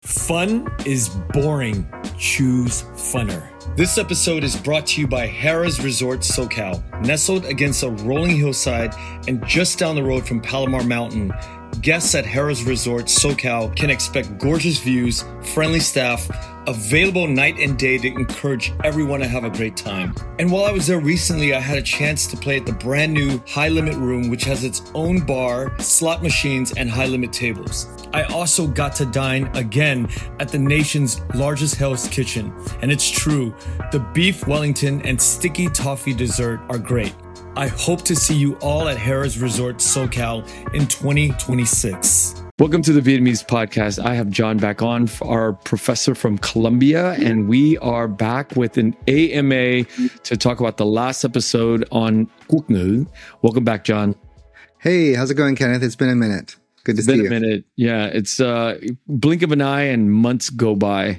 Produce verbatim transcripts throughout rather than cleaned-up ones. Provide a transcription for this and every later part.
Fun is boring. Choose funner. This episode is brought to you by Harrah's Resort SoCal. Nestled against a rolling hillside and just down the road from Palomar Mountain, guests at Harrah's Resort SoCal can expect gorgeous views, friendly staff, available night and day to encourage everyone to have a great time. And while I was there recently, I had a chance to play at the brand new High Limit Room, which has its own bar, slot machines, and high limit tables. I also got to dine again at the nation's largest Hell's Kitchen. And it's true, the beef Wellington and sticky toffee dessert are great. I hope to see you all at Harrah's Resort SoCal in twenty twenty-six. Welcome to the Vietnamese podcast. I have John back on, our professor from Columbia, and we are back with an A M A to talk about the last episode on Quốc ngữ. Welcome back, John. Hey, how's it going, Kenneth? It's been a minute. Good to it's see you. It's been a minute. Yeah, it's uh, blink of an eye and months go by.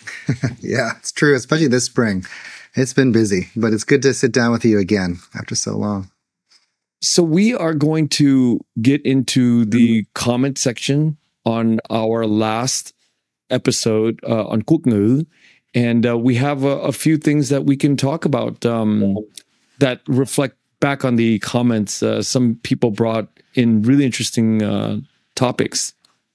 Yeah, it's true, especially this spring. It's been busy, but it's good to sit down with you again after so long. So we are going to get into the comment section on our last episode uh, on Quốc ngữ, and uh, we have a, a few things that we can talk about um, that reflect back on the comments. Uh, some people brought in really interesting uh, topics.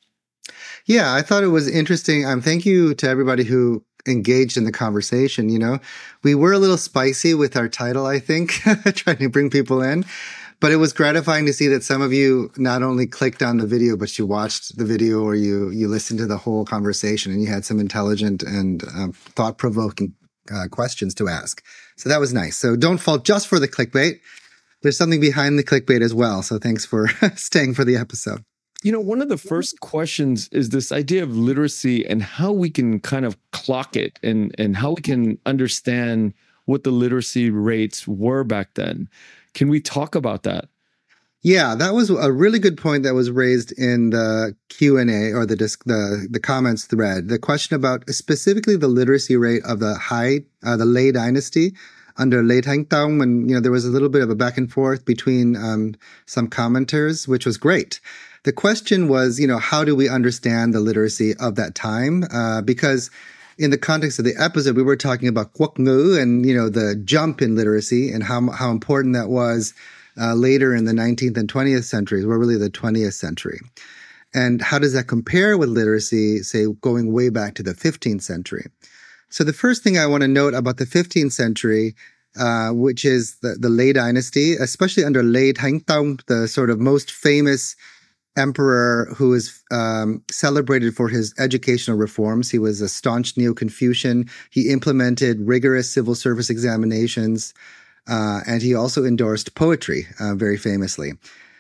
Yeah, I thought it was interesting. Um, thank you to everybody who engaged in the conversation. You know, we were a little spicy with our title, I think, trying to bring people in. But it was gratifying to see that some of you not only clicked on the video, but you watched the video or you you listened to the whole conversation and you had some intelligent and um, thought-provoking uh, questions to ask. So that was nice. So don't fall just for the clickbait. There's something behind the clickbait as well. So thanks for staying for the episode. You know, one of the first questions is this idea of literacy and how we can kind of clock it and, and how we can understand what the literacy rates were back then. Can we talk about that? Yeah, that was a really good point that was raised in the Q and A or the disc, the the comments thread. The question about specifically the literacy rate of the Hai, uh, the Lê dynasty under Lê Thánh Tông, and you know there was a little bit of a back and forth between um, some commenters, which was great. The question was, you know, how do we understand the literacy of that time? Uh, because in the context of the episode, we were talking about Quốc ngữ and, you know, the jump in literacy and how how important that was uh, later in the nineteenth and twentieth centuries, or really the twentieth century. And how does that compare with literacy, say, going way back to the fifteenth century? So the first thing I want to note about the fifteenth century, uh, which is the, the Lê dynasty, especially under Lê Thánh Tông, the sort of most famous emperor who is um, celebrated for his educational reforms. He was a staunch Neo-Confucian. He implemented rigorous civil service examinations, uh, and he also endorsed poetry uh, very famously.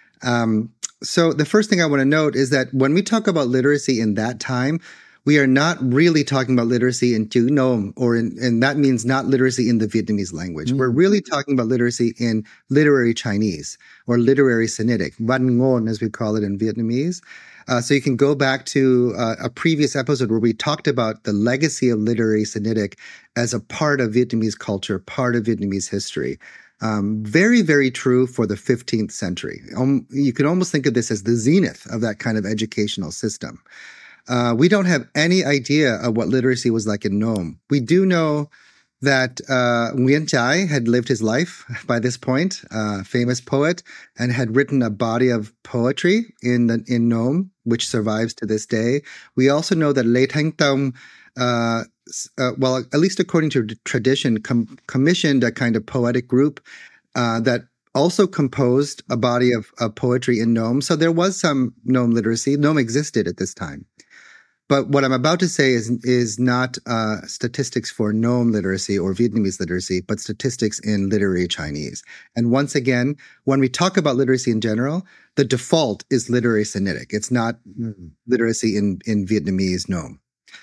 Um, so the first thing I want to note is that when we talk about literacy in that time, we are not really talking about literacy in chữ nôm, or in, and that means not literacy in the Vietnamese language. Mm-hmm. We're really talking about literacy in literary Chinese or literary Sinitic, văn ngôn as we call it in Vietnamese. Uh, so you can go back to uh, a previous episode where we talked about the legacy of literary Sinitic as a part of Vietnamese culture, part of Vietnamese history. Um, very, very true for the fifteenth century. Um, you can almost think of this as the zenith of that kind of educational system. Uh, we don't have any idea of what literacy was like in Nôm. We do know that uh, Nguyễn Trãi had lived his life by this point, uh, famous poet, and had written a body of poetry in the, in Nôm, which survives to this day. We also know that Lê Thánh Tông, uh, uh, well, at least according to tradition, com- commissioned a kind of poetic group uh, that also composed a body of, of poetry in Nôm. So there was some Nôm literacy. Nôm existed at this time. But what I'm about to say is is not uh, statistics for Nôm literacy or Vietnamese literacy, but statistics in literary Chinese. And once again, when we talk about literacy in general, the default is literary Sinitic. It's not mm-hmm. literacy in, in Vietnamese Nôm.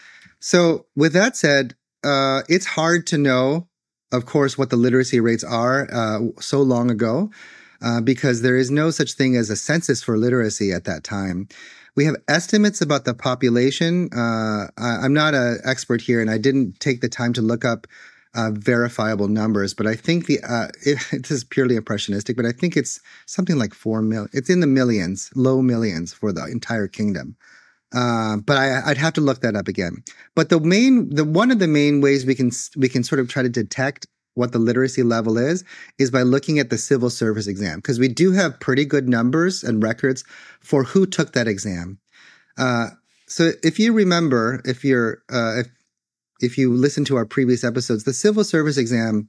So with that said, uh, it's hard to know, of course, what the literacy rates are uh, so long ago, uh, because there is no such thing as a census for literacy at that time. We have estimates about the population. Uh, I, I'm not an expert here, and I didn't take the time to look up uh, verifiable numbers, but I think the uh, it, it is purely impressionistic, but I think it's something like four million. It's in the millions, low millions for the entire kingdom. Uh, but I, I'd have to look that up again. But the main, the one of the main ways we can we can sort of try to detect what the literacy level is is by looking at the civil service exam, because we do have pretty good numbers and records for who took that exam. Uh, so if you remember, if you're uh, if if you listen to our previous episodes, the civil service exam,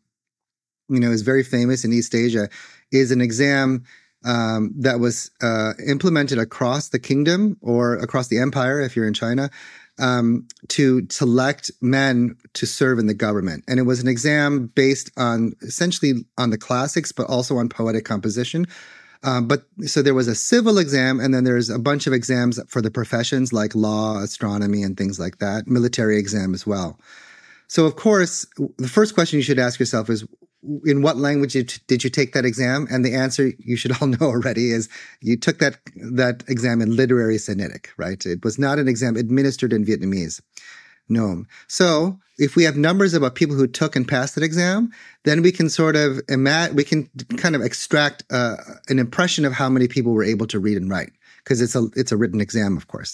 you know, is very famous in East Asia, is an exam Um, that was uh, implemented across the kingdom or across the empire, if you're in China, um, to select men to serve in the government. And it was an exam based on essentially on the classics, but also on poetic composition. Um, but so there was a civil exam, and then there's a bunch of exams for the professions like law, astronomy, and things like that, military exam as well. So, of course, the first question you should ask yourself is, in what language did you take that exam? And the answer you should all know already is you took that that exam in literary Sinitic, right? It was not an exam administered in Vietnamese. No. So if we have numbers about people who took and passed that exam, then we can sort of imagine, we can kind of extract uh, an impression of how many people were able to read and write, because it's a it's a written exam, of course.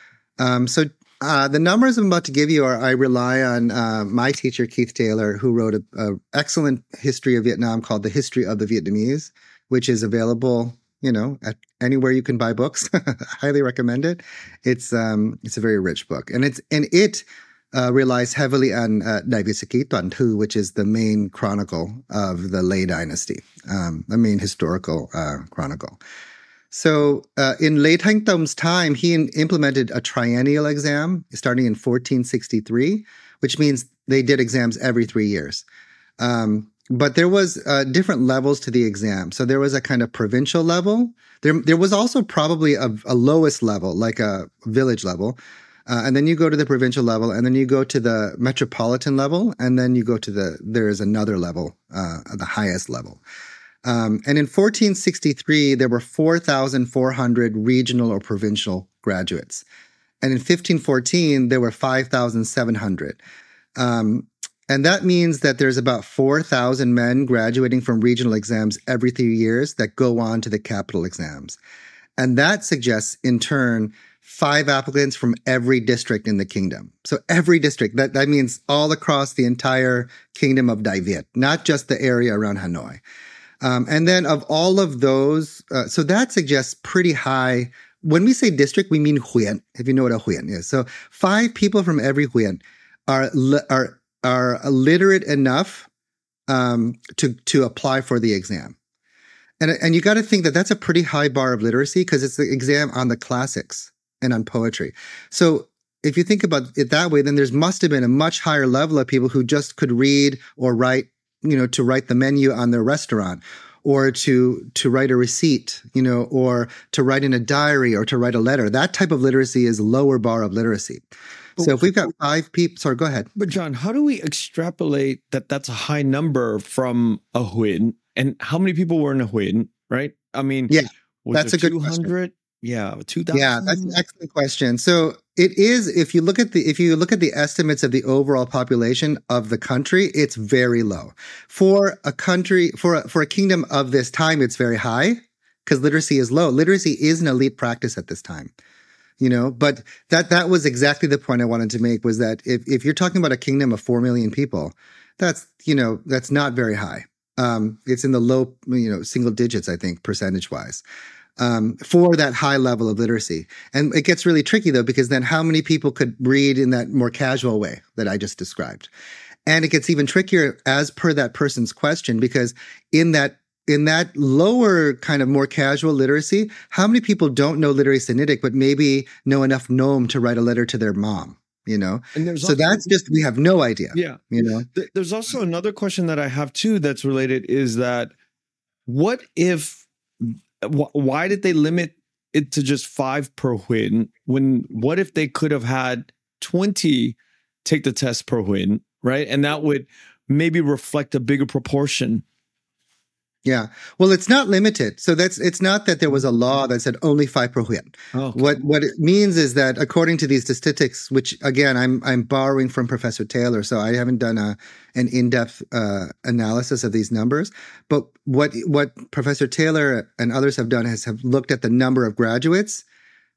Um, so Uh, the numbers I'm about to give you are, I rely on uh, my teacher, Keith Taylor, who wrote an excellent history of Vietnam called The History of the Vietnamese, which is available, you know, at anywhere you can buy books. Highly recommend it. It's um, it's a very rich book. And it's and it uh, relies heavily on uh, Đại Việt Sử Ký Toàn Thư, which is the main chronicle of the Lê Dynasty, um, the main historical uh, chronicle. So uh, in Lê Thánh Tong's time, he in- implemented a triennial exam starting in fourteen sixty-three, which means they did exams every three years. Um, but there was uh, different levels to the exam. So there was a kind of provincial level. There, there was also probably a, a lowest level, like a village level. Uh, and then you go to the provincial level, and then you go to the metropolitan level, and then you go to the, there is another level, uh, the highest level. Um, and in fourteen sixty-three, there were four thousand four hundred regional or provincial graduates. And in fifteen fourteen, there were five thousand seven hundred. Um, and that means that there's about four thousand men graduating from regional exams every three years that go on to the capital exams. And that suggests, in turn, five applicants from every district in the kingdom. So every district, that, that means all across the entire kingdom of Đại Việt, not just the area around Hanoi. Um, and then of all of those, uh, so that suggests pretty high. When we say district, we mean huyện, if you know what a huyện is. So five people from every huyện are are are literate enough um, to to apply for the exam. And and you got to think that that's a pretty high bar of literacy, because it's the exam on the classics and on poetry. So if you think about it that way, then there must have been a much higher level of people who just could read or write, you know, to write the menu on their restaurant, or to to write a receipt, you know, or to write in a diary, or to write a letter. That type of literacy is lower bar of literacy. But, so if we've got five people, sorry, go ahead. But John, how do we extrapolate that that's a high number from a huyện, and how many people were in a huyện, right? I mean, yeah, that's a good two hundred? Question. Yeah, two thousand. Yeah, that's an excellent question. So it is, if you look at the if you look at the estimates of the overall population of the country, it's very low. For a country, for a, for a kingdom of this time, it's very high, because literacy is low. Literacy is an elite practice at this time, you know. But that that was exactly the point I wanted to make, was that if if you're talking about a kingdom of four million people, that's, you know, that's not very high. Um, it's in the low, you know, single digits, I think, percentage wise. Um, for that high level of literacy. And it gets really tricky, though, because then how many people could read in that more casual way that I just described? And it gets even trickier as per that person's question, because in that in that lower kind of more casual literacy, how many people don't know literary Sinitic, but maybe know enough Nome to write a letter to their mom? You know, and there's so also, that's just, we have no idea. Yeah. You know, there's also another question that I have, too, that's related, is that what if, why did they limit it to just five per huyện? When, what if they could have had twenty take the test per huyện, right? And that would maybe reflect a bigger proportion. Yeah. Well, it's not limited. So that's, it's not that there was a law that said only five per huyện. Oh, okay. What, what it means is that according to these statistics, which again, I'm, I'm borrowing from Professor Taylor, so I haven't done a, an in-depth uh, analysis of these numbers. But what, what Professor Taylor and others have done is have looked at the number of graduates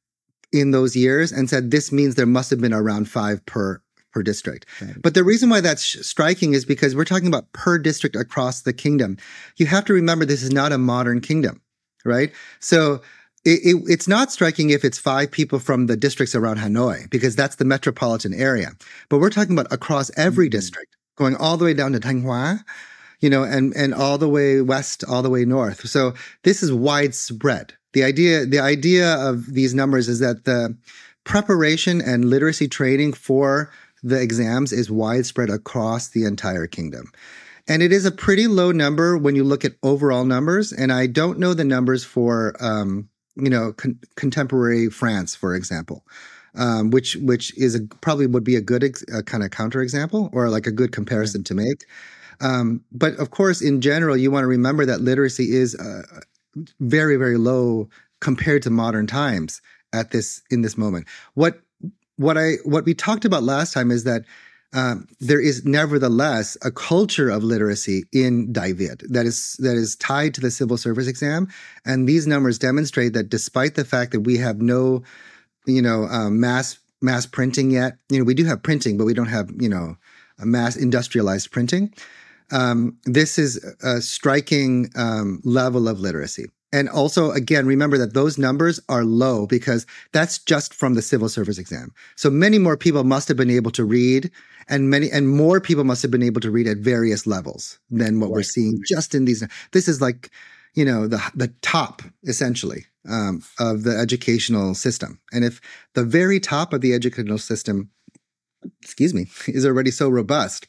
in those years and said this means there must have been around five per per district. Right. But the reason why that's striking is because we're talking about per district across the kingdom. You have to remember this is not a modern kingdom, right? So it, it, it's not striking if it's five people from the districts around Hanoi, because that's the metropolitan area. But we're talking about across every mm-hmm. district, going all the way down to Thanh you know, and, and all the way west, all the way north. So this is widespread. The idea, the idea of these numbers is that the preparation and literacy training for the exams is widespread across the entire kingdom. And it is a pretty low number when you look at overall numbers. And I don't know the numbers for, um, you know, con- contemporary France, for example, um, which which is a, probably would be a good ex- a kind of counterexample or like a good comparison to make. Um, but of course, in general, you want to remember that literacy is uh, very, very low compared to modern times at this in this moment. What what I what we talked about last time is that um, there is nevertheless a culture of literacy in Dai Viet that is that is tied to the civil service exam, and these numbers demonstrate that despite the fact that we have no, you know, um, mass mass printing yet, you know, we do have printing, but we don't have you know a mass industrialized printing. Um, this is a striking um, level of literacy. And also, again, remember that those numbers are low because that's just from the civil service exam. So many more people must have been able to read, and many and more people must have been able to read at various levels than what right. we're seeing just in these. This is like, you know, the the top essentially um, of the educational system. And if the very top of the educational system, excuse me, is already so robust,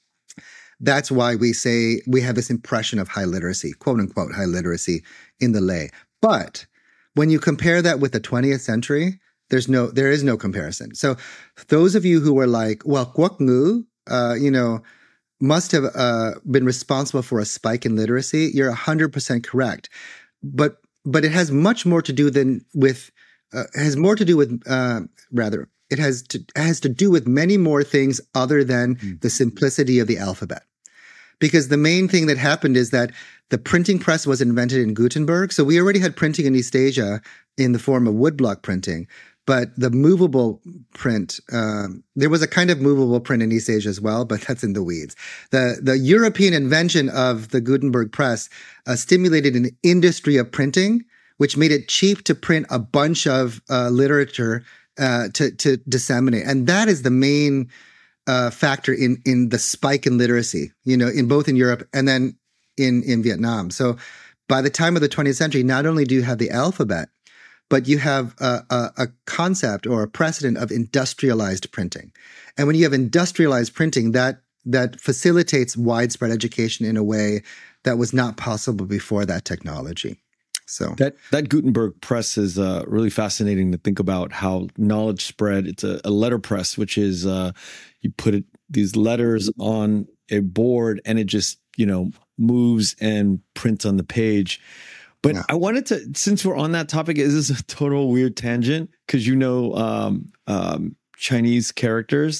that's why we say we have this impression of high literacy, quote unquote, high literacy in the lay. But when you compare that with the twentieth century, there's no, there is no comparison. So those of you who were like, well, Quốc ngữ, uh, you know, must have uh, been responsible for a spike in literacy, you're one hundred percent correct. But but it has much more to do than with, uh, has more to do with, uh, rather, It has to has to do with many more things other than mm. the simplicity of the alphabet. Because the main thing that happened is that the printing press was invented in Gutenberg. So we already had printing in East Asia in the form of woodblock printing. But the movable print, um, there was a kind of movable print in East Asia as well, but that's in the weeds. The the European invention of the Gutenberg press uh, stimulated an industry of printing, which made it cheap to print a bunch of uh, literature Uh, to to disseminate, and that is the main uh, factor in in the spike in literacy. You know, in both in Europe and then in in Vietnam. So, by the time of the twentieth century, not only do you have the alphabet, but you have a, a, a concept or a precedent of industrialized printing. And when you have industrialized printing, that that facilitates widespread education in a way that was not possible before that technology. So that that Gutenberg press is uh, really fascinating to think about how knowledge spread. It's a, a letterpress, which is uh, you put it, these letters on a board and it just, you know, moves and prints on the page. But yeah. I wanted to, since we're on that topic, is this a total weird tangent? Because you know um, um, Chinese characters.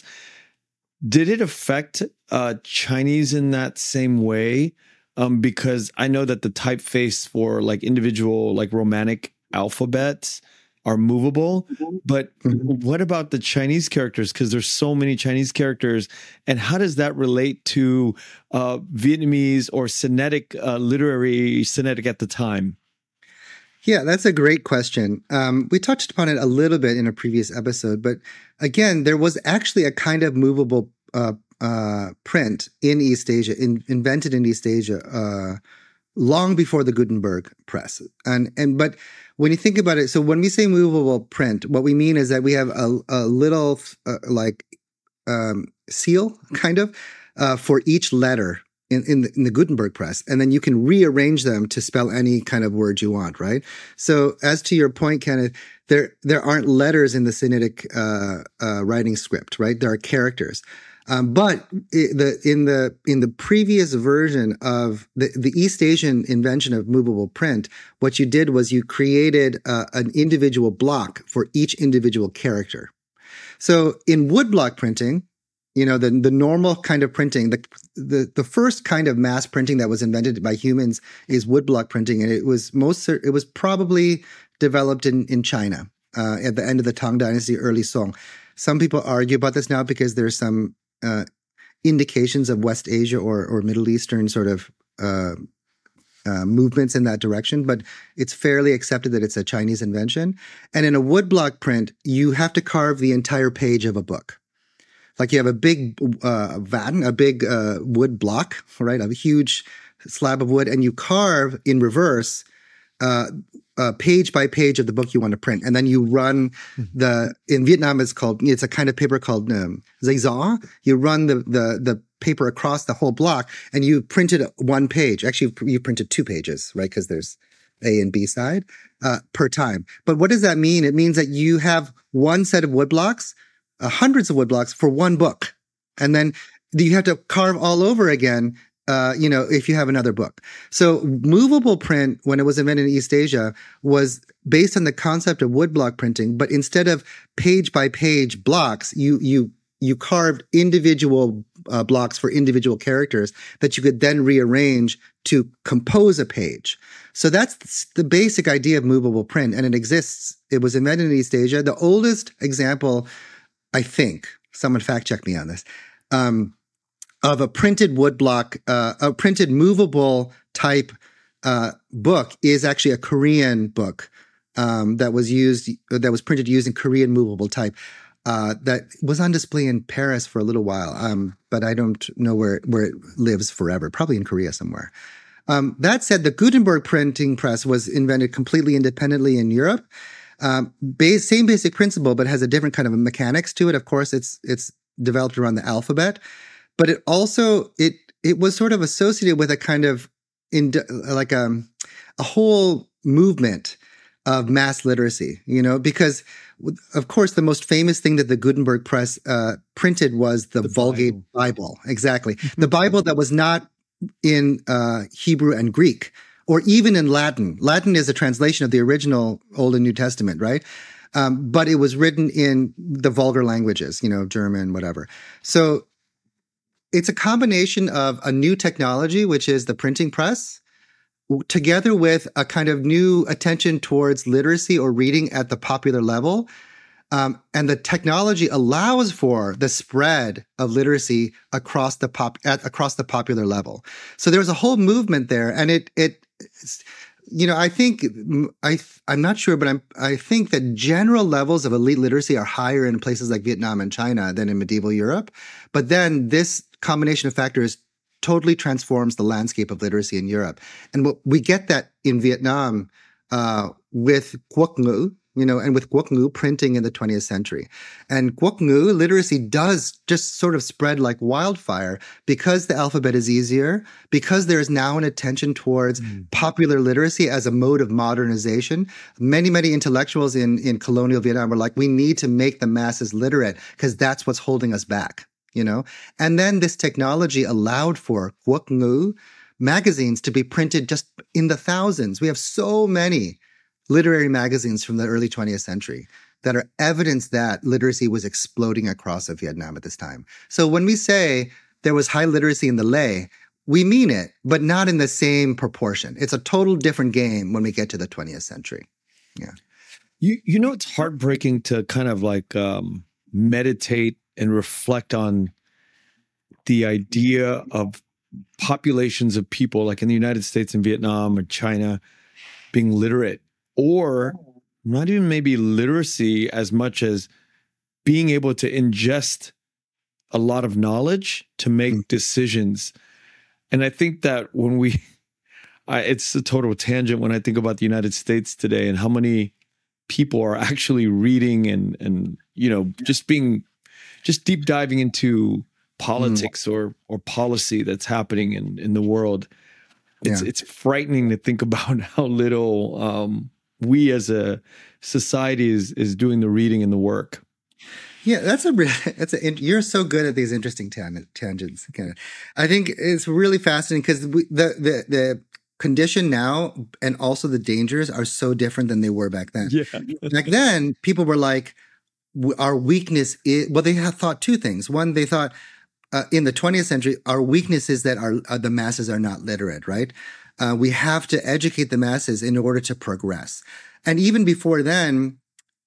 Did it affect uh, Chinese in that same way? Um, because I know that the typeface for like individual, like Romantic alphabets are movable, but mm-hmm. what about the Chinese characters? Because there's so many Chinese characters, and how does that relate to uh, Vietnamese or Sinitic uh, literary Sinitic at the time? Yeah, that's a great question. Um, we touched upon it a little bit in a previous episode, but again, there was actually a kind of movable uh, Uh, print in East Asia, in, invented in East Asia, uh, long before the Gutenberg press. And and but when you think about it, so when we say movable print, what we mean is that we have a, a little uh, like um, seal, kind of, uh, for each letter in in the, in the Gutenberg press, and then you can rearrange them to spell any kind of word you want, right? So as to your point, Kenneth, there there aren't letters in the Sinitic uh, uh, writing script, right? There are characters. Um, but it, the, in the in the previous version of the, the East Asian invention of movable print, what you did was you created uh, an individual block for each individual character. So in woodblock printing, you know, the the normal kind of printing, the the the first kind of mass printing that was invented by humans is woodblock printing, and it was most it was probably developed in in China. uh, at the end of the Tang Dynasty, early Song. Some people argue about this now because there's some uh, indications of West Asia or, or Middle Eastern sort of uh, uh, movements in that direction, but it's fairly accepted that it's a Chinese invention. And in a woodblock print, you have to carve the entire page of a book. Like you have a big uh, vat, a big uh, wood block, right? A huge slab of wood, and you carve in reverse uh, uh, page by page of the book you want to print. And then you run the, in Vietnam, it's called, it's a kind of paper called um, giấy gió. You run the, the, the paper across the whole block and you printed one page. Actually, you printed two pages, right? Because there's A and B side uh, per time. But what does that mean? It means that you have one set of wood blocks, uh, hundreds of wood blocks for one book. And then you have to carve all over again, uh, you know, if you have another book. So movable print, when it was invented in East Asia, was based on the concept of woodblock printing. But instead of page by page blocks, you you you carved individual uh, blocks for individual characters that you could then rearrange to compose a page. So that's the basic idea of movable print. And it exists. It was invented in East Asia. The oldest example, I think, someone fact check me on this, um, of a printed woodblock, uh, a printed movable type uh, book is actually a Korean book um, that was used, that was printed using Korean movable type. Uh, that was on display in Paris for a little while, um, but I don't know where, where it lives forever, probably in Korea somewhere. Um, that said, the Gutenberg printing press was invented completely independently in Europe. Um, base, same basic principle, but has a different kind of mechanics to it. Of course, it's it's developed around the alphabet, but it also it it was sort of associated with a kind of in like a a whole movement of mass literacy, you know, because of course the most famous thing that the Gutenberg press uh, printed was the, the Vulgate Bible. Bible. Exactly, the Bible that was not in uh, Hebrew and Greek, or even in Latin. Latin is a translation of the original Old and New Testament, right? Um, but it was written in the vulgar languages, you know, German, whatever. So it's a combination of a new technology, which is the printing press, together with a kind of new attention towards literacy or reading at the popular level. Um, and the technology allows for the spread of literacy across the pop at, across the popular level. So there's a whole movement there, and it it you know I think I I'm not sure, but I'm I think that general levels of elite literacy are higher in places like Vietnam and China than in medieval Europe. But then this combination of factors totally transforms the landscape of literacy in Europe, and what we get that in Vietnam uh, with Quốc ngữ. You know, and with Quốc ngữ printing in the twentieth century. And Quốc ngữ literacy does just sort of spread like wildfire because the alphabet is easier, because there is now an attention towards mm. popular literacy as a mode of modernization. Many, many intellectuals in, in colonial Vietnam were like, we need to make the masses literate because that's what's holding us back, you know? And then this technology allowed for Quốc ngữ magazines to be printed just in the thousands. We have so many literary magazines from the early twentieth century that are evidence that literacy was exploding across of Vietnam at this time. So when we say there was high literacy in the lay, we mean it, but not in the same proportion. It's a total different game when we get to the twentieth century. Yeah. You you know, it's heartbreaking to kind of like um, meditate and reflect on the idea of populations of people like in the United States and Vietnam or China being literate. Or not even maybe literacy as much as being able to ingest a lot of knowledge to make mm-hmm. decisions. And I think that when we, I, it's a total tangent when I think about the United States today and how many people are actually reading and, and you know, just being, just deep diving into politics mm. or or policy that's happening in, in the world. It's yeah. it's frightening to think about how little um, we as a society is is doing the reading and the work. Yeah, that's a that's a you're so good at these interesting tan- tangents. I think it's really fascinating because the the the condition now and also the dangers are so different than they were back then. Yeah. Back then, people were like, our weakness is, well, they had thought two things. One, they thought uh, in the twentieth century, our weakness is that our uh, the masses are not literate, right? Uh, we have to educate the masses in order to progress. And even before then,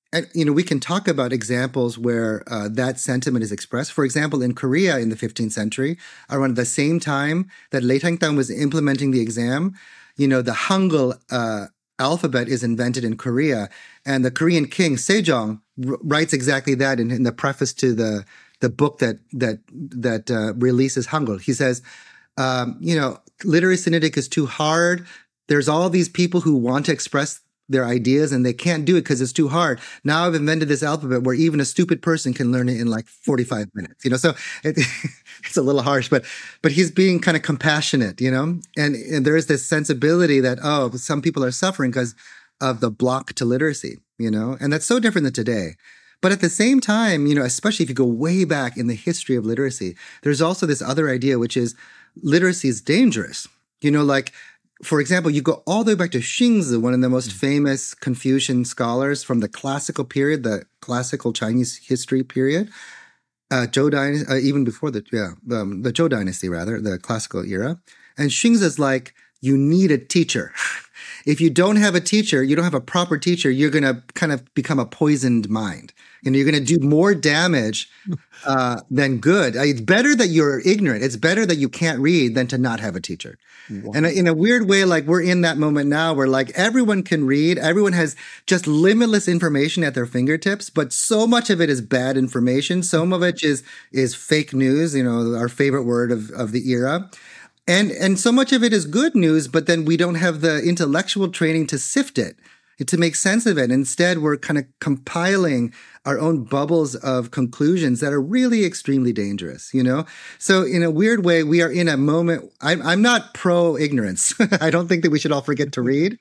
and you know, we can talk about examples where uh, that sentiment is expressed. For example, in Korea in the fifteenth century, around the same time that Lê Thánh Tông was implementing the exam, you know, the Hangul uh, alphabet is invented in Korea, and the Korean king Sejong r- writes exactly that in, in the preface to the the book that that that uh, releases Hangul. He says, um, you know, literary synthetic is too hard. There's all these people who want to express their ideas and they can't do it because it's too hard. Now I've invented this alphabet where even a stupid person can learn it in like forty-five minutes, you know, so it, it's a little harsh, but, but he's being kind of compassionate, you know, and, and there is this sensibility that, oh, some people are suffering because of the block to literacy, you know, and that's so different than today. But at the same time, you know, especially if you go way back in the history of literacy, there's also this other idea, which is literacy is dangerous, you know, like, for example, you go all the way back to Xingzi, one of the most famous Confucian scholars from the classical period, the classical Chinese history period, uh, Zhou dynasty, uh, even before the yeah, um, the Zhou dynasty rather, the classical era. And Xingzi is like, you need a teacher. If you don't have a teacher, you don't have a proper teacher, you're going to kind of become a poisoned mind. And you're going to do more damage uh, than good. It's better that you're ignorant. It's better that you can't read than to not have a teacher. Wow. And in a weird way, like we're in that moment now where like everyone can read. Everyone has just limitless information at their fingertips, but so much of it is bad information. Some of it is, is fake news, you know, our favorite word of, of the era. And, and so much of it is good news, but then we don't have the intellectual training to sift it, to make sense of it. Instead, we're kind of compiling our own bubbles of conclusions that are really extremely dangerous, you know? So in a weird way, we are in a moment. I'm, I'm not pro ignorance. I don't think that we should all forget to read,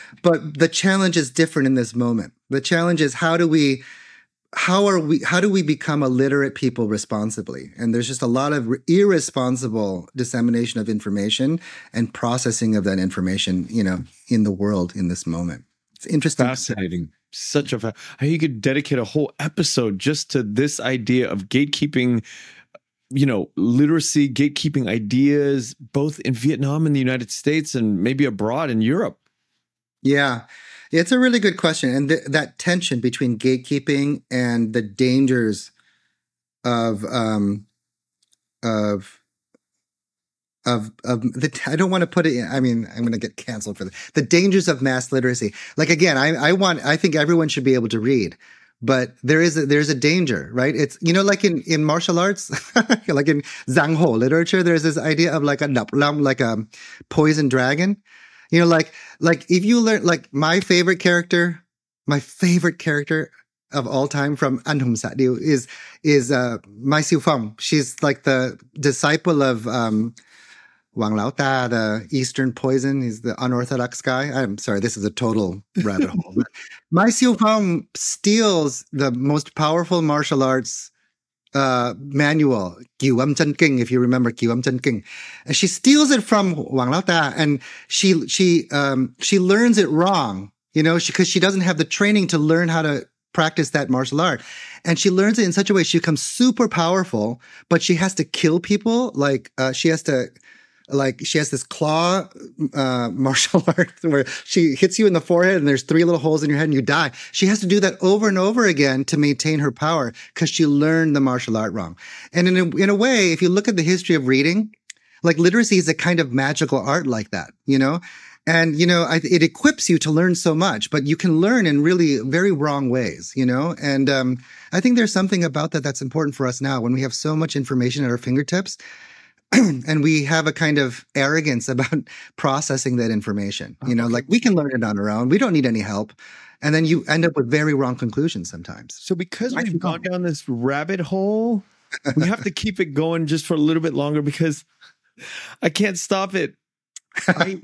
but the challenge is different in this moment. The challenge is how do we, how are we, how do we become a literate people responsibly? And there's just a lot of irresponsible dissemination of information and processing of that information, you know, in the world in this moment. It's interesting. Fascinating. Such a, fa- how you could dedicate a whole episode just to this idea of gatekeeping, you know, literacy, gatekeeping ideas, both in Vietnam and the United States and maybe abroad in Europe. Yeah, it's a really good question. And th- that tension between gatekeeping and the dangers of, um, of, Of, of the, I don't want to put it in, I mean, I'm going to get canceled for this. The dangers of mass literacy. Like, again, I, I want, I think everyone should be able to read, but there is a, there's a danger, right? It's, you know, like in, in martial arts, like in Giang Ho literature, there's this idea of like a, like a poison dragon, you know, like, like if you learn, like my favorite character, my favorite character of all time from Anh Hùng Xạ Điêu is, is, uh, Mai Siu Phong. She's like the disciple of, um, Wang Lao Ta, the Eastern poison. He's the unorthodox guy. I'm sorry, this is a total rabbit hole. But Mai Siu Phong steals the most powerful martial arts uh, manual, Kiu Am Chân Kinh, if you remember Kiu Am Chân Kinh. And she steals it from Wang Lao Ta, and she she um, she learns it wrong, you know, because she, she doesn't have the training to learn how to practice that martial art. And she learns it in such a way she becomes super powerful, but she has to kill people. Like uh, she has to... Like she has this claw uh, martial art where she hits you in the forehead and there's three little holes in your head and you die. She has to do that over and over again to maintain her power because she learned the martial art wrong. And in a, in a way, if you look at the history of reading, like literacy is a kind of magical art like that, you know? And, you know, I, it equips you to learn so much, but you can learn in really very wrong ways, you know? And um, I think there's something about that that's important for us now when we have so much information at our fingertips. And we have a kind of arrogance about processing that information. You know, okay. Like we can learn it on our own. We don't need any help. And then you end up with very wrong conclusions sometimes. So because we've I gone down this rabbit hole, we have to keep it going just for a little bit longer because I can't stop it. I,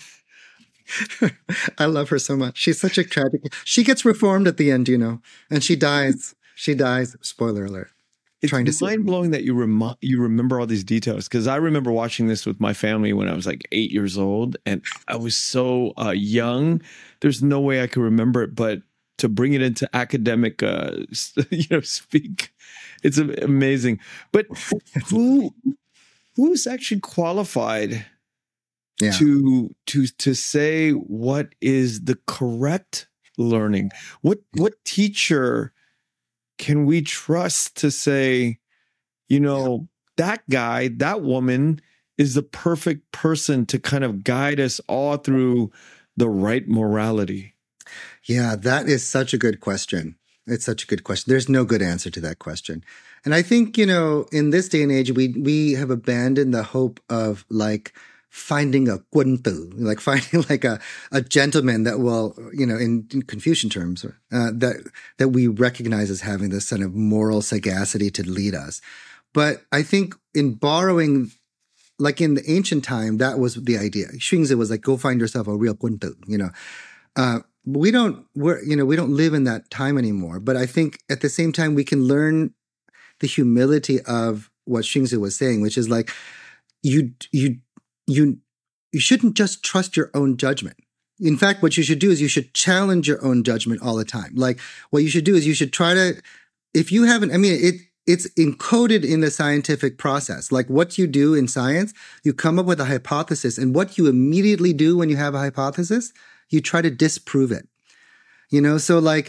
I love her so much. She's such a tragic. She gets reformed at the end, you know, and she dies. She dies. Spoiler alert. It's trying to mind blowing that you rem- you remember all these details, because I remember watching this with my family when I was like eight years old, and I was so uh, young. There's no way I could remember it, but to bring it into academic, uh, you know, speak, it's amazing. But who who's actually qualified yeah. to to to say what is the correct learning? What what teacher can we trust to say, you know, that guy, that woman is the perfect person to kind of guide us all through the right morality? Yeah, that is such a good question. It's such a good question. There's no good answer to that question. And I think, you know, in this day and age, we we have abandoned the hope of like finding a kuntu, like finding like a, a gentleman that will, you know, in, in Confucian terms, uh, that that we recognize as having this kind of moral sagacity to lead us. But I think in borrowing, like in the ancient time, that was the idea. Xingzi was like, go find yourself a real kuntu, you know. Uh, we don't, we're, you know, we don't live in that time anymore. But I think at the same time, we can learn the humility of what Xingzi was saying, which is like, you, you, you, you shouldn't just trust your own judgment. In fact, what you should do is you should challenge your own judgment all the time. Like what you should do is you should try to, if you haven't, I mean, it, it's encoded in the scientific process. Like what you do in science, you come up with a hypothesis, and what you immediately do when you have a hypothesis, you try to disprove it. You know, so like,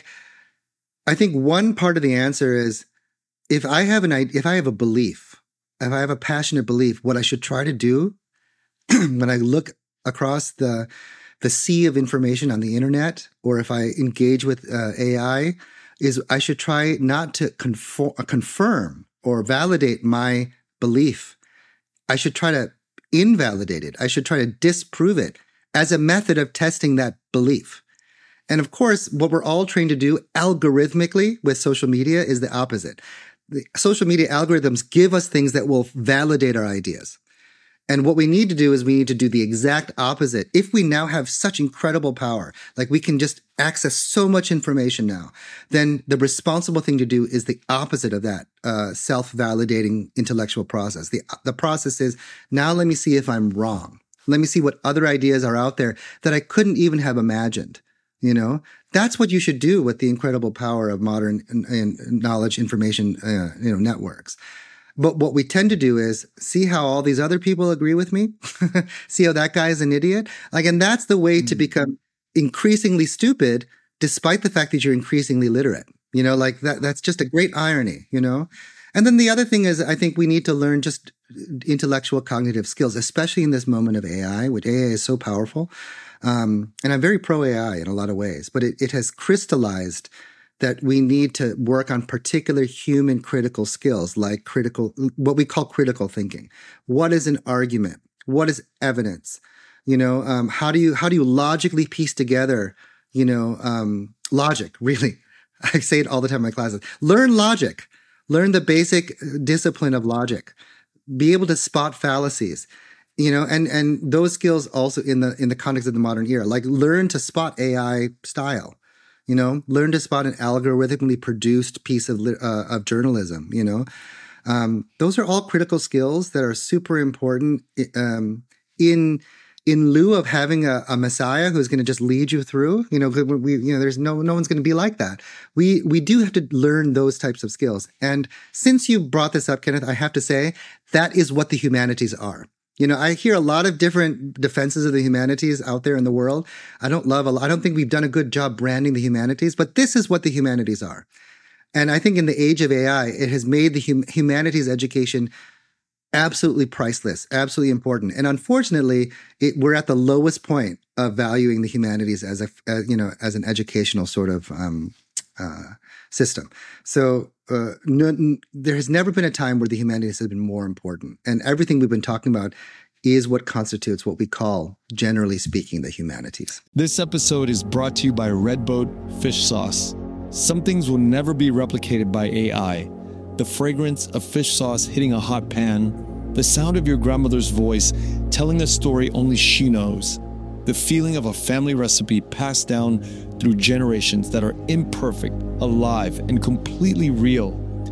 I think one part of the answer is if I have an if I have a belief, if I have a passionate belief, what I should try to do when I look across the the sea of information on the internet, or if I engage with uh, A I, is I should try not to conform, confirm or validate my belief. I should try to invalidate it. I should try to disprove it as a method of testing that belief. And of course, what we're all trained to do algorithmically with social media is the opposite. The social media algorithms give us things that will validate our ideas. And what we need to do is we need to do the exact opposite. If we now have such incredible power, like we can just access so much information now, then the responsible thing to do is the opposite of that uh, self-validating intellectual process. The, the process is, now let me see if I'm wrong. Let me see what other ideas are out there that I couldn't even have imagined. You know, that's what you should do with the incredible power of modern and knowledge information, uh, you know, networks. But what we tend to do is see how all these other people agree with me, see how that guy is an idiot. Like, and that's the way mm-hmm. to become increasingly stupid, despite the fact that you're increasingly literate. You know, like that, that's just a great irony, you know? And then the other thing is, I think we need to learn just intellectual cognitive skills, especially in this moment of A I, which A I is so powerful. Um, and I'm very pro A I in a lot of ways, but it, it has crystallized that we need to work on particular human critical skills, like critical, what we call critical thinking. What is an argument? What is evidence? You know, um, how do you, how do you logically piece together, you know, um, logic, really? I say it all the time in my classes. Learn logic. Learn the basic discipline of logic. Be able to spot fallacies. You know, and, and those skills also in the, in the context of the modern era, like learn to spot A I style. You know, learn to spot an algorithmically produced piece of uh, of journalism. You know, um, those are all critical skills that are super important um, in in lieu of having a, a messiah who's going to just lead you through. You know, we you know, there's no no one's going to be like that. We we do have to learn those types of skills. And since you brought this up, Kenneth, I have to say that is what the humanities are. You know, I hear a lot of different defenses of the humanities out there in the world. I don't love, a, I don't think we've done a good job branding the humanities, but this is what the humanities are. And I think in the age of A I, it has made the hum, humanities education absolutely priceless, absolutely important. And unfortunately, it, we're at the lowest point of valuing the humanities as a, as, you know, as an educational sort of um, uh, system. So uh, no, n- there has never been a time where the humanities have been more important. And everything we've been talking about is what constitutes what we call, generally speaking, the humanities. This episode is brought to you by Redboat Fish Sauce. Some things will never be replicated by A I. The fragrance of fish sauce hitting a hot pan, the sound of your grandmother's voice telling a story only she knows, the feeling of a family recipe passed down through generations that are imperfect, alive, and completely real.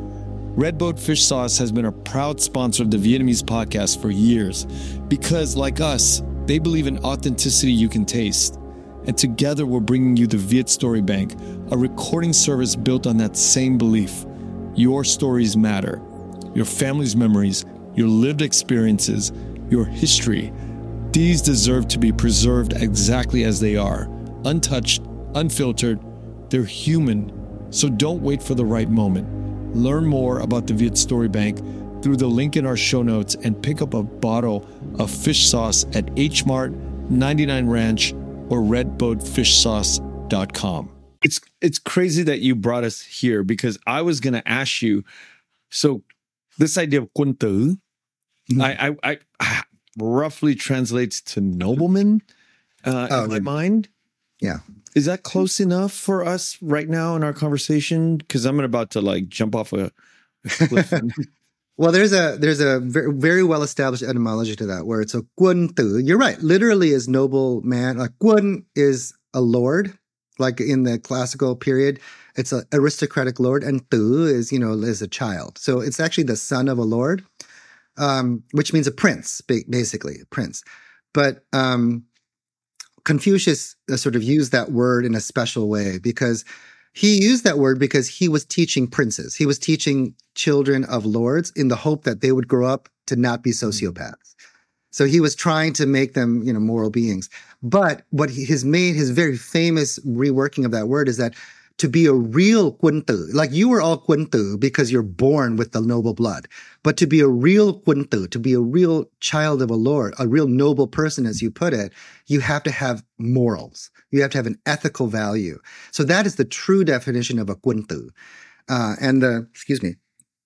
Redboat Fish Sauce has been a proud sponsor of the Vietnamese podcast for years because, like us, they believe in authenticity you can taste. And together we're bringing you the Viet Story Bank, a recording service built on that same belief. Your stories matter. Your family's memories, your lived experiences, your history. These deserve to be preserved exactly as they are, untouched, unfiltered, they're human, so don't wait for the right moment. Learn more about the Viet Story Bank through the link in our show notes and pick up a bottle of fish sauce at H Mart, ninety-nine Ranch, or red boat fish sauce dot com. It's it's crazy that you brought us here because I was going to ask you, so this idea of quân tử, mm-hmm. I, I, I roughly translates to nobleman uh, oh, in my yeah. mind. Yeah. Is that close enough for us right now in our conversation? Because I'm about to like jump off a, a cliff. And... well, there's a there's a very, very well established etymology to that word. So quân tử, you're right. Literally is noble man. Like quân is a lord, like in the classical period, it's an aristocratic lord, and tử is you know is a child. So it's actually the son of a lord, um, which means a prince, basically a prince. But um, Confucius sort of used that word in a special way because he used that word because he was teaching princes. He was teaching children of lords in the hope that they would grow up to not be sociopaths. So he was trying to make them, you know, moral beings. But what he has made his very famous reworking of that word is that to be a real quân tử, like you were all quân tử because you're born with the noble blood, but to be a real quân tử, to be a real child of a lord, a real noble person, as you put it, you have to have morals. You have to have an ethical value. So that is the true definition of a quân tử. Uh, and the, excuse me.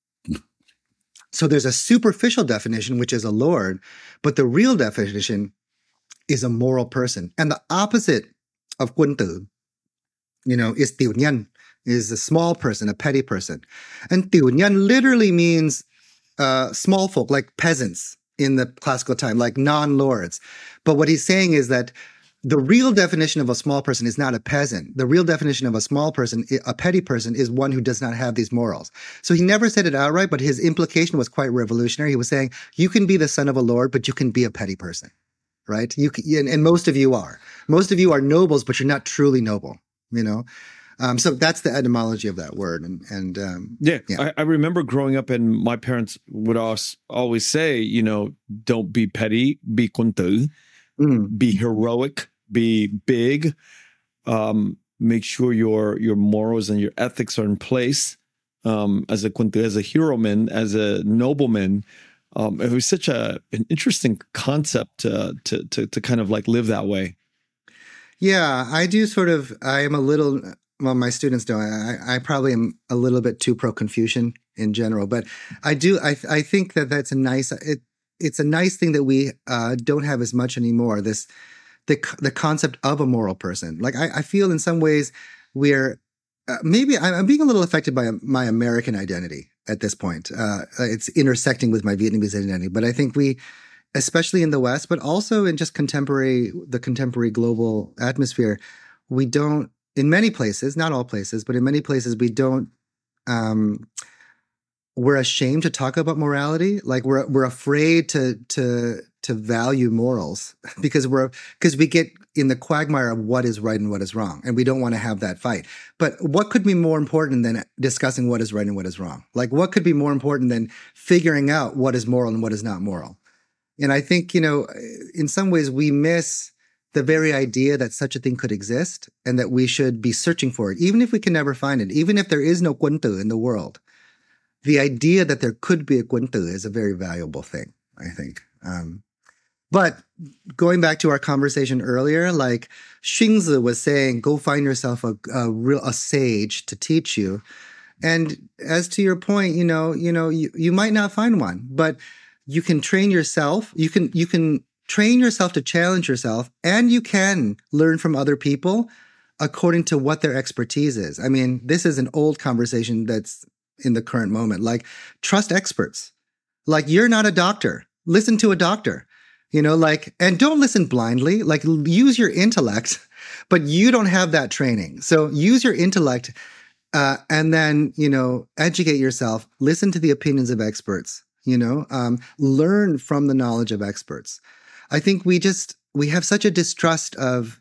So there's a superficial definition, which is a lord, but the real definition is a moral person. And the opposite of quân tử, you know, is tiểu nhân, is a small person, a petty person. And tiểu nhân literally means uh, small folk, like peasants in the classical time, like non-lords. But what he's saying is that the real definition of a small person is not a peasant. The real definition of a small person, a petty person, is one who does not have these morals. So he never said it outright, but his implication was quite revolutionary. He was saying, you can be the son of a lord, but you can be a petty person, right? You can, and, and most of you are. Most of you are nobles, but you're not truly noble, you know? Um, so that's the etymology of that word. And, and um, yeah, yeah. I, I remember growing up and my parents would always, always say, you know, don't be petty, be quân tử, mm. be heroic, be big, um, make sure your your morals and your ethics are in place. Um, as a quân tử, as a hero man, as a nobleman, um, it was such a an interesting concept uh, to to to kind of like live that way. Yeah, I do sort of. I am a little. Well, my students don't. I, I probably am a little bit too pro-Confucian in general, but I do. I I think that that's a nice. It it's a nice thing that we uh, don't have as much anymore. This. The the concept of a moral person. Like I, I feel in some ways we're uh, maybe I'm being a little affected by my American identity at this point. Uh, it's intersecting with my Vietnamese identity, but I think we, especially in the West, but also in just contemporary the contemporary global atmosphere, we don't in many places, not all places, but in many places we don't. Um, we're ashamed to talk about morality. Like we're we're afraid to to. to value morals because we're because we get in the quagmire of what is right and what is wrong, and we don't want to have that fight. But what could be more important than discussing what is right and what is wrong? Like what could be more important than figuring out what is moral and what is not moral? And I think, you know, in some ways we miss the very idea that such a thing could exist and that we should be searching for it, even if we can never find it, even if there is no quân tử in the world. The idea that there could be a quân tử is a very valuable thing, I think. Um, But going back to our conversation earlier, like Xingzi was saying, go find yourself a, a real a sage to teach you. And as to your point, you know, you know, you, you might not find one, but you can train yourself. You can you can train yourself to challenge yourself, and you can learn from other people according to what their expertise is. I mean, this is an old conversation that's in the current moment. Like, trust experts. Like, you're not a doctor. Listen to a doctor. You know, like, and don't listen blindly, like use your intellect, but you don't have that training. So use your intellect uh, and then, you know, educate yourself, listen to the opinions of experts, you know, um, learn from the knowledge of experts. I think we just, we have such a distrust of,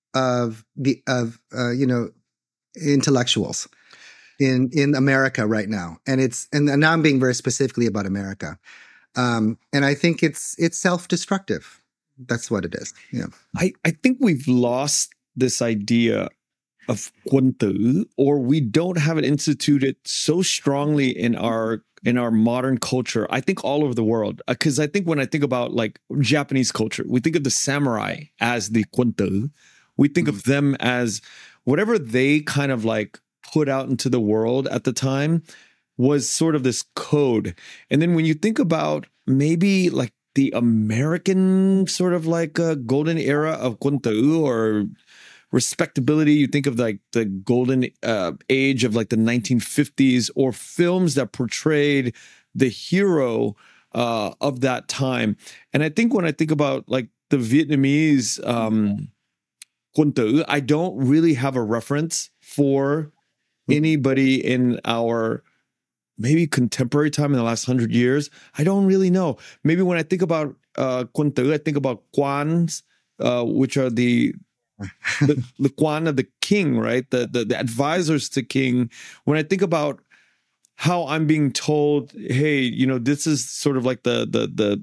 of the, of, uh, you know, intellectuals in, in America right now. And it's, and now I'm being very specifically about America. Um, and I think it's it's self-destructive. That's what it is. Yeah. I, I think we've lost this idea of Quân Tử, or we don't have it instituted so strongly in our in our modern culture. I think all over the world, because I think when I think about like Japanese culture, we think of the samurai as the Quân Tử. We think of them as whatever they kind of like put out into the world at the time was sort of this code. And then when you think about maybe like the American sort of like uh, golden era of Quân Tử or respectability, you think of like the golden uh, age of like the nineteen fifties, or films that portrayed the hero uh, of that time. And I think when I think about like the Vietnamese um, Quân Tử, I don't really have a reference for anybody in our maybe contemporary time in the last hundred years. I don't really know. Maybe when I think about uh, Quân Tử, I think about Quans, uh, which are the the, the Quan of the king, right? The, the the advisors to king. When I think about how I'm being told, hey, you know, this is sort of like the the the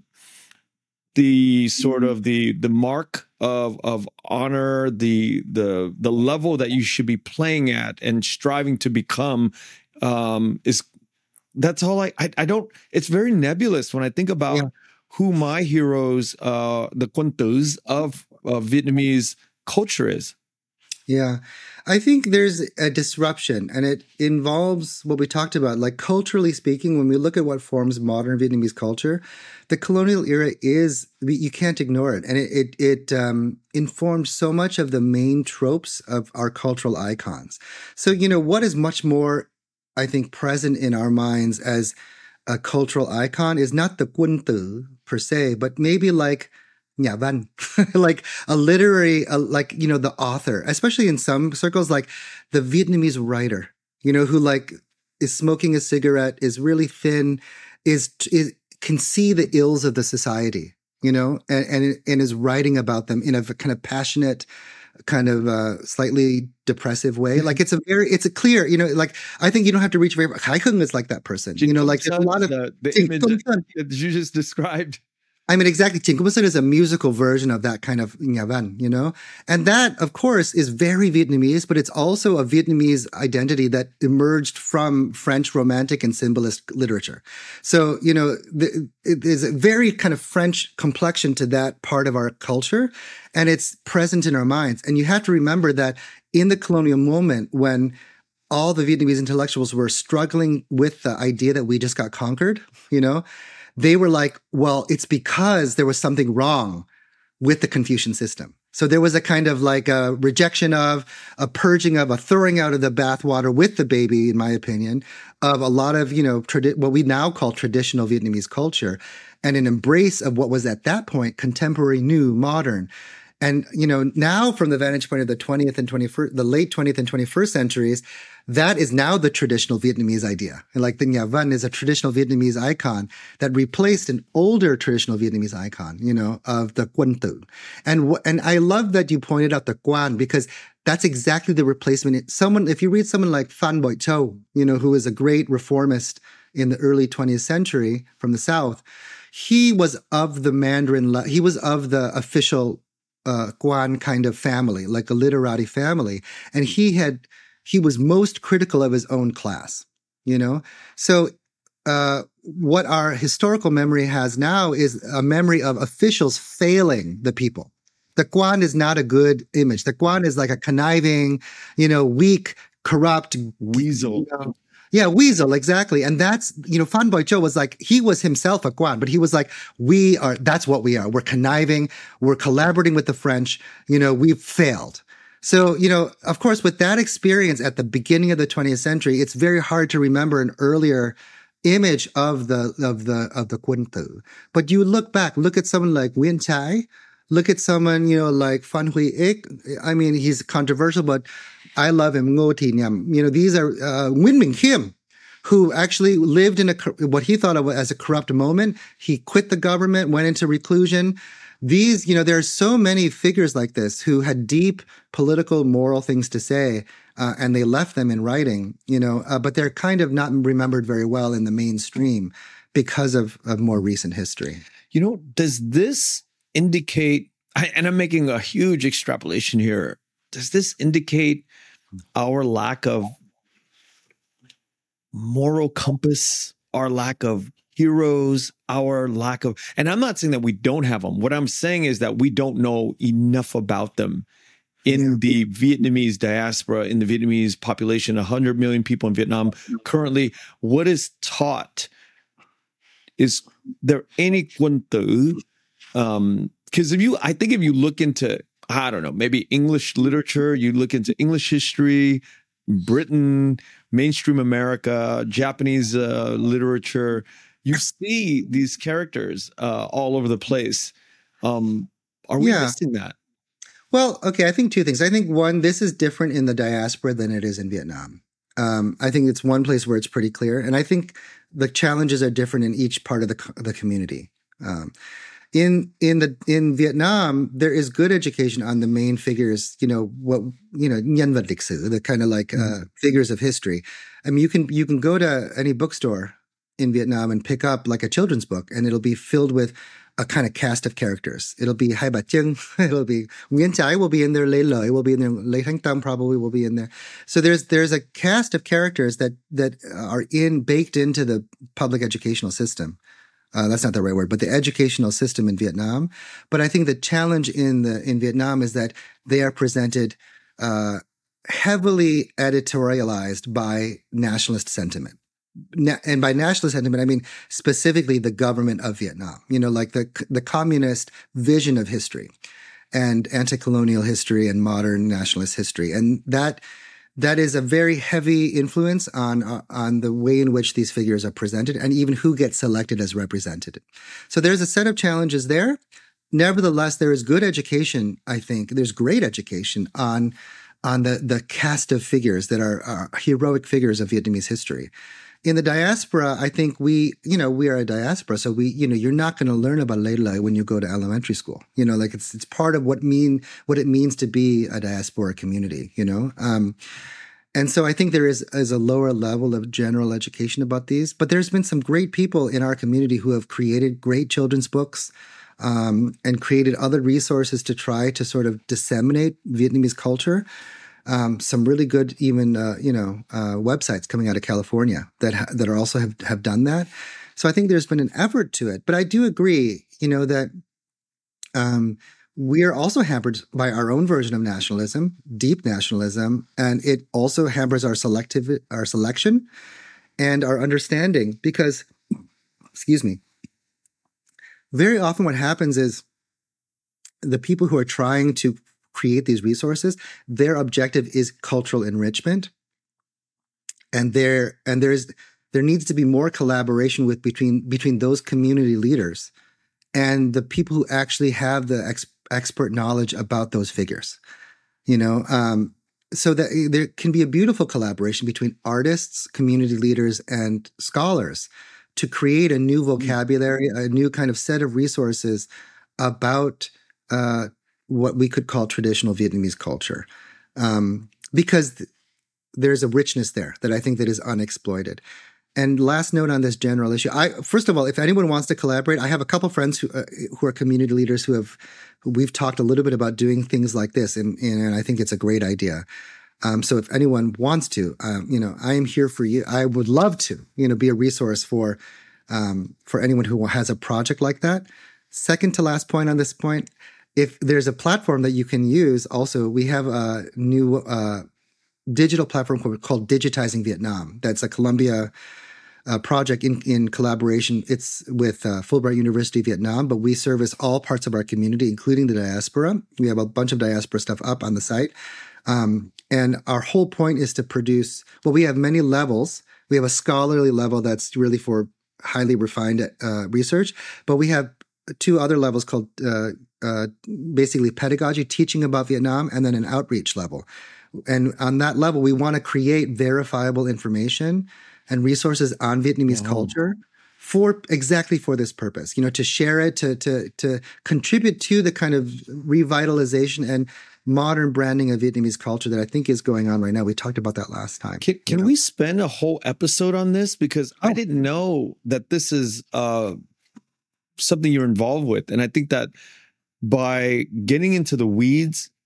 the sort of the the mark of of honor, the the the level that you should be playing at and striving to become, um, is that's all I, I I don't. It's very nebulous when I think about yeah. who my heroes, uh, the Quân Tử of uh, Vietnamese culture is. Yeah, I think there's a disruption, and it involves what we talked about. Like culturally speaking, when we look at what forms modern Vietnamese culture, the colonial era is, you can't ignore it. And it it, it um, informed so much of the main tropes of our cultural icons. So, you know, what is much more, I think, present in our minds as a cultural icon is not the Quân Tử per se, but maybe like Nhà văn, like a literary, uh, like, you know, the author, especially in some circles, like the Vietnamese writer, you know, who like is smoking a cigarette, is really thin, is, is can see the ills of the society, you know, and, and, and is writing about them in a kind of passionate, kind of uh, slightly depressive way. Like it's a very, it's a clear, you know, like I think you don't have to reach very, Khai Khung is like that person, Jin you know, like Sun, a lot of the, the image that you just described. I mean, exactly. Trịnh Công Sơn is a musical version of that kind of Nhà văn, you know? And that, of course, is very Vietnamese, but it's also a Vietnamese identity that emerged from French Romantic and Symbolist literature. So, you know, the, it is a very kind of French complexion to that part of our culture, and it's present in our minds. And you have to remember that in the colonial moment, when all the Vietnamese intellectuals were struggling with the idea that we just got conquered, you know, they were like, well, it's because there was something wrong with the Confucian system. So there was a kind of like a rejection of, a purging of, a throwing out of the bathwater with the baby, in my opinion, of a lot of, you know, tradi- what we now call traditional Vietnamese culture, and an embrace of what was at that point contemporary, new, modern. And, you know, now from the vantage point of the twentieth and twenty-first, the late twentieth and twenty-first centuries, that is now the traditional Vietnamese idea. And like the Nhà văn is a traditional Vietnamese icon that replaced an older traditional Vietnamese icon, you know, of the Quân Tử. And, and I love that you pointed out the Quan, because that's exactly the replacement. Someone, if you read someone like Phan Bội Châu, you know, who is a great reformist in the early twentieth century from the South, he was of the Mandarin, he was of the official uh, Quan kind of family, like a literati family. And he had, he was most critical of his own class, you know? So uh, what our historical memory has now is a memory of officials failing the people. The Quan is not a good image. The Quan is like a conniving, you know, weak, corrupt weasel. You know? Yeah, weasel, exactly. And that's, you know, Phan Bội Châu was like, he was himself a Quan, but he was like, we are, that's what we are. We're conniving. We're collaborating with the French. You know, we've failed. So, you know, of course, with that experience at the beginning of the twentieth century, it's very hard to remember an earlier image of the, of the, of the Quân Tử. But you look back, look at someone like Nguyễn Trãi, look at someone, you know, like Phan Huy Ích. I mean, he's controversial, but I love him. Ngô Thị Nhậm. You know, these are uh, Nguyễn Bình Khiêm, who actually lived in a what he thought of as a corrupt moment. He quit the government, went into reclusion. These, you know, there are so many figures like this who had deep political, moral things to say, uh, and they left them in writing, you know, uh, but they're kind of not remembered very well in the mainstream because of, of more recent history. You know, does this indicate, and I'm making a huge extrapolation here, does this indicate our lack of moral compass, our lack of heroes, our lack of, and I'm not saying that we don't have them. What I'm saying is that we don't know enough about them in yeah. the Vietnamese diaspora, in the Vietnamese population, one hundred million people in Vietnam. Currently, what is taught, is there any quân tử? Um, because if you, I think if you look into, I don't know, maybe English literature, you look into English history, Britain, mainstream America, Japanese uh, literature, you see these characters uh, all over the place. Um, are we yeah. missing that? Well, okay, I think two things. I think one, this is different in the diaspora than it is in Vietnam. Um, I think it's one place where it's pretty clear. And I think the challenges are different in each part of the the community. Um, in in the in Vietnam, there is good education on the main figures, you know, what you know, nhân vật lịch sử, the kind of like mm-hmm. uh, figures of history. I mean, you can you can go to any bookstore in Vietnam and pick up like a children's book, and it'll be filled with a kind of cast of characters. It'll be Hai Bà Trưng, it'll be Nguyễn Trãi will be in there, Lê Lợi will be in there, Lê Thánh Tông probably will be in there. So there's there's a cast of characters that that are in baked into the public educational system. Uh, that's not the right word, but the educational system in Vietnam. But I think the challenge in the in Vietnam is that they are presented uh, heavily editorialized by nationalist sentiment. Na- and by nationalist sentiment, I mean specifically the government of Vietnam. You know, like the the communist vision of history, and anti-colonial history and modern nationalist history, and that. That is a very heavy influence on uh, on the way in which these figures are presented and even who gets selected as represented. So there's a set of challenges there. Nevertheless, there is good education, I think. There's great education on on the, the cast of figures that are, are heroic figures of Vietnamese history. In the diaspora, I think we, you know, we are a diaspora. So we, you know, you're not going to learn about Lê Lợi when you go to elementary school. You know, like it's it's part of what mean what it means to be a diaspora community, you know? Um, and so I think there is, is a lower level of general education about these. But there's been some great people in our community who have created great children's books um, and created other resources to try to sort of disseminate Vietnamese culture. Um, some really good, even uh, you know, uh, websites coming out of California that ha- that are also have, have done that. So I think there's been an effort to it. But I do agree, you know, that um, we are also hampered by our own version of nationalism, deep nationalism, and it also hampers our selective our selection and our understanding. Because, excuse me, very often what happens is the people who are trying to create these resources, their objective is cultural enrichment, and there and there is there needs to be more collaboration with between between those community leaders and the people who actually have the ex, expert knowledge about those figures. You know, um, so that there can be a beautiful collaboration between artists, community leaders, and scholars to create a new vocabulary, a new kind of set of resources about Uh, what we could call traditional Vietnamese culture, um, because th- there's a richness there that I think that is unexploited. And last note on this general issue, I first of all, if anyone wants to collaborate, I have a couple friends who uh, who are community leaders who have who we've talked a little bit about doing things like this, and, and I think it's a great idea. Um, so if anyone wants to, um, you know, I am here for you. I would love to, you know, be a resource for um, for anyone who has a project like that. Second to last point on this point. If there's a platform that you can use, also, we have a new uh, digital platform called Digitizing Vietnam. That's a Columbia uh, project in, in collaboration. It's with uh, Fulbright University Vietnam, but we service all parts of our community, including the diaspora. We have a bunch of diaspora stuff up on the site. Um, and our whole point is to produce, well, we have many levels. We have a scholarly level that's really for highly refined uh, research, but we have two other levels called uh, uh, basically pedagogy, teaching about Vietnam, and then an outreach level. And on that level, we want to create verifiable information and resources on Vietnamese wow. culture for exactly for this purpose, you know, to share it, to to to contribute to the kind of revitalization and modern branding of Vietnamese culture that I think is going on right now. We talked about that last time. Can, can know? we spend a whole episode on this? Because oh. I didn't know that this is uh, something you're involved with. And I think that by getting into the weeds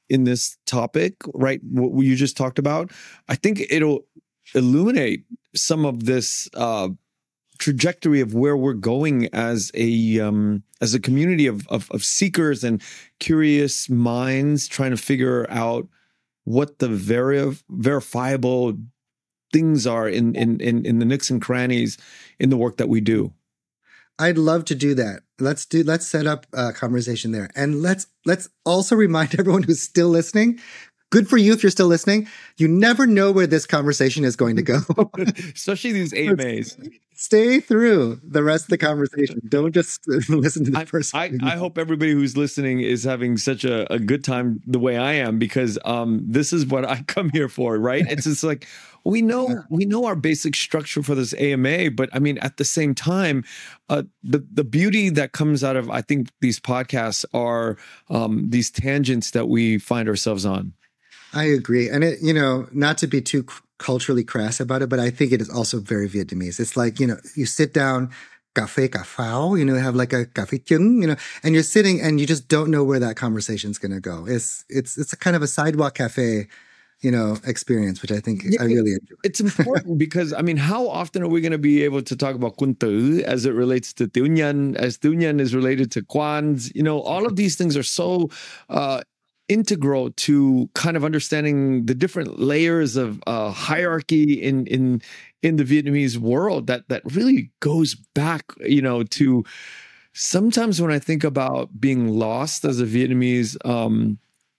in this topic, right? What you just talked about, I think it'll illuminate some of this uh, trajectory of where we're going as a um, as a community of, of of seekers and curious minds trying to figure out what the veri- verifiable things are in, in in in the nooks and crannies in the work that we do. I'd love to do that. Let's do. Let's set up a conversation there, and let's let's also remind everyone who's still listening. Good for you if you're still listening. You never know where this conversation is going to go, especially these A M As. Stay through the rest of the conversation. Don't just listen to the I, first. I, I hope everybody who's listening is having such a, a good time the way I am, because um, this is what I come here for, right? It's just like, we know we know our basic structure for this A M A, but I mean, at the same time, uh, the the beauty that comes out of, I think, these podcasts are um, these tangents that we find ourselves on. I agree. And it, you know, not to be too culturally crass about it, but I think it is also very Vietnamese. It's like, you know, you sit down, cà phê cà pháo, you know, have like a cà phê trứng, you know, and you're sitting and you just don't know where that conversation's going to go. It's, it's, it's a kind of a sidewalk cafe, you know, experience, which I think yeah, I really enjoy. It's important because, I mean, how often are we going to be able to talk about Quân Tử as it relates to Tiểu Nhân, as Tiểu Nhân is related to Quans? You know, all of these things are so, uh, integral to kind of understanding the different layers of uh, hierarchy in in in the Vietnamese world that that really goes back, you know, to sometimes when I think about being lost as a Vietnamese um,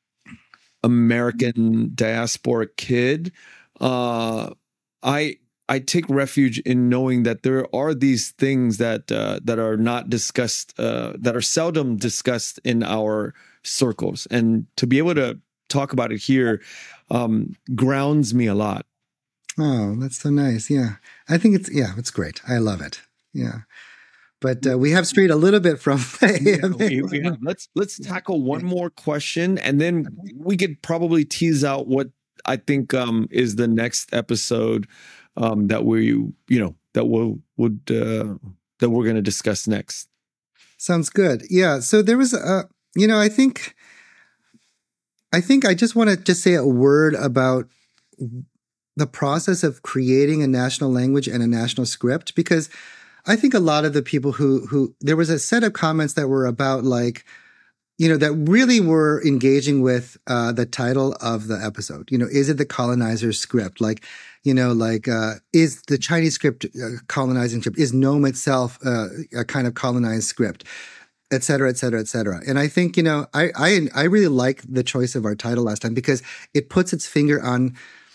American diasporic kid, uh, I I take refuge in knowing that there are these things that uh, that are not discussed, uh, that are seldom discussed in our circles, and to be able to talk about it here um, grounds me a lot. Oh, that's so nice. Yeah, I think it's yeah, it's great. I love it. Yeah, but uh, we have strayed a little bit from. Yeah, we, we have. Let's let's tackle one more question, and then we could probably tease out what I think um, is the next episode um, that we you know that we'll would uh, that we're going to discuss next. Sounds good. Yeah. So there was a. You know, I think, I think I just want to just say a word about the process of creating a national language and a national script, because I think a lot of the people who, who there was a set of comments that were about like, you know, that really were engaging with uh, the title of the episode. You know, is it the colonizer's script? Like, you know, like, uh, is the Chinese script uh, colonizing script? Is Nome itself uh, a kind of colonized script? Et cetera, et cetera, et cetera. And I think, you know, I, I I really like the choice of our title last time because it puts its finger on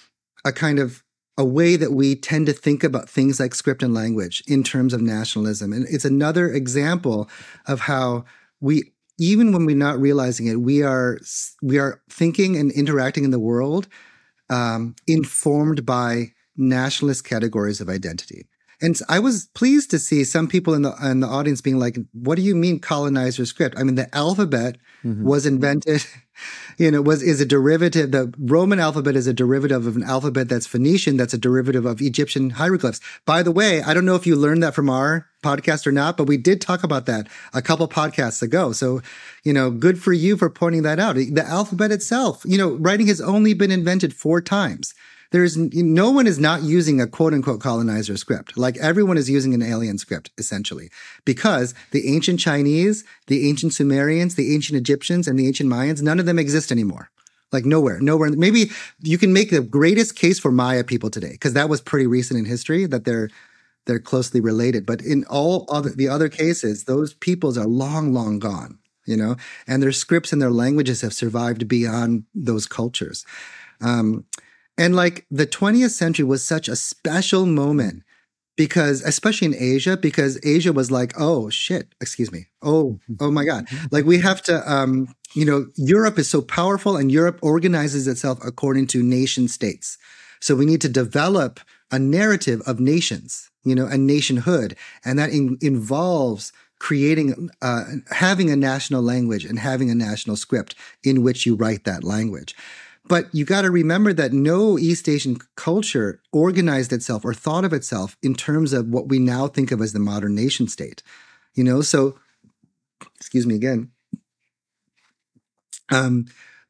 a kind of a way that we tend to think about things like script and language in terms of nationalism. And it's another example of how we, even when we're not realizing it, we are we are thinking and interacting in the world um, informed by nationalist categories of identity. And I was pleased to see some people in the in the audience being like, "What do you mean colonizer script?" I mean, the alphabet mm-hmm. was invented, you know, was is a derivative. The Roman alphabet is a derivative of an alphabet that's Phoenician, that's a derivative of Egyptian hieroglyphs. By the way, I don't know if you learned that from our podcast or not, but we did talk about that a couple podcasts ago. So, you know, good for you for pointing that out. The alphabet itself, you know, writing has only been invented four times. There's no one is not using a quote unquote colonizer script. Like everyone is using an alien script, essentially, because the ancient Chinese, the ancient Sumerians, the ancient Egyptians, and the ancient Mayans, none of them exist anymore. Like nowhere, nowhere. Maybe you can make the greatest case for Maya people today, because that was pretty recent in history that they're they're closely related. But in all other the other cases, those peoples are long, long gone, you know, and their scripts and their languages have survived beyond those cultures. Um, And like the twentieth century was such a special moment because, especially in Asia, because Asia was like, oh shit, excuse me. Oh, oh my God. Like we have to, um, you know, Europe is so powerful and Europe organizes itself according to nation states. So we need to develop a narrative of nations, you know, a nationhood. And that in, involves creating, uh, having a national language and having a national script in which you write that language. But you got to remember that no East Asian culture organized itself or thought of itself in terms of what we now think of as the modern nation state. You know, so, excuse me again. Um,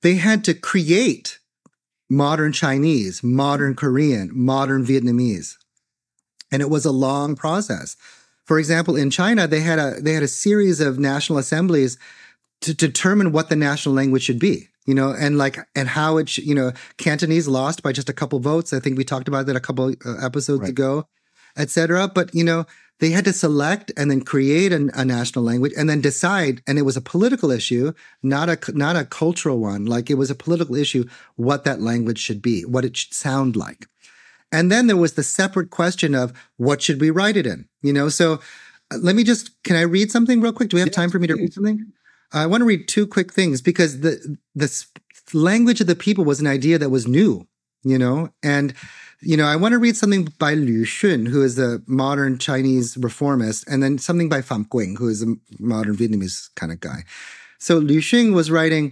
they had to create modern Chinese, modern Korean, modern Vietnamese. And it was a long process. For example, in China, they had a they had a series of national assemblies to determine what the national language should be, you know, and like and how it, sh- you know, Cantonese lost by just a couple votes. I think we talked about that a couple uh, episodes right. ago, et cetera. But you know, they had to select and then create an, a national language and then decide. And it was a political issue, not a not a cultural one. Like it was a political issue what that language should be, what it should sound like. And then there was the separate question of what should we write it in? You know, so uh, let me just, can I read something real quick? Do we have yes, time for me to read something? Uh, I want to read two quick things because the, the language of the people was an idea that was new, you know, and, you know, I want to read something by Lu Xun, who is a modern Chinese reformist, and then something by Pham Nguyen, who is a modern Vietnamese kind of guy. So Lu Xun was writing,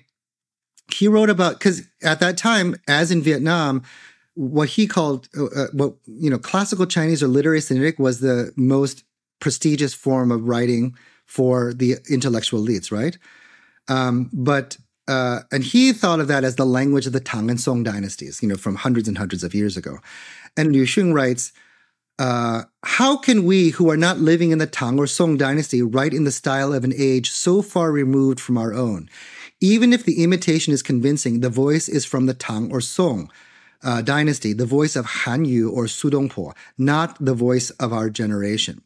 he wrote about, because at that time, as in Vietnam, what he called, uh, what, you know, classical Chinese or literary Sinitic was the most prestigious form of writing for the intellectual elites, right? Um, but, uh, and he thought of that as the language of the Tang and Song dynasties, you know, from hundreds and hundreds of years ago. And Lu Xun writes, uh, how can we who are not living in the Tang or Song dynasty write in the style of an age so far removed from our own? Even if the imitation is convincing, the voice is from the Tang or Song Uh, dynasty, the voice of Han Yu or Su Dongpo, not the voice of our generation.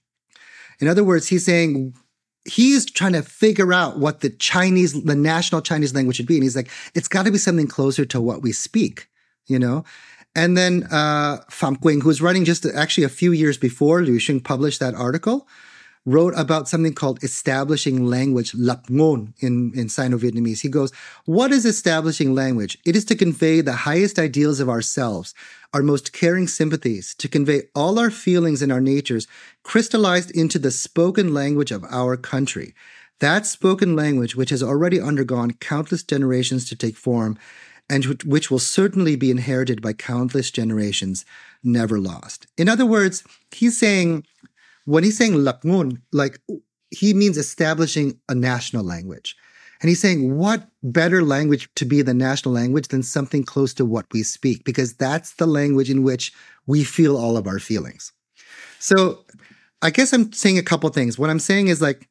In other words, he's saying he's trying to figure out what the Chinese, the national Chinese language should be. And he's like, it's got to be something closer to what we speak, you know? And then uh, Pham Nguyen, who was writing just actually a few years before Lu Xun published that article, wrote about something called establishing language, Lap Ngon in, in Sino-Vietnamese. He goes, what is establishing language? It is to convey the highest ideals of ourselves, our most caring sympathies, to convey all our feelings and our natures crystallized into the spoken language of our country. That spoken language, which has already undergone countless generations to take form, and which will certainly be inherited by countless generations, never lost. In other words, he's saying, when he's saying Lap Ngon, like he means establishing a national language. And he's saying, what better language to be the national language than something close to what we speak? Because that's the language in which we feel all of our feelings. So I guess I'm saying a couple things. What I'm saying is like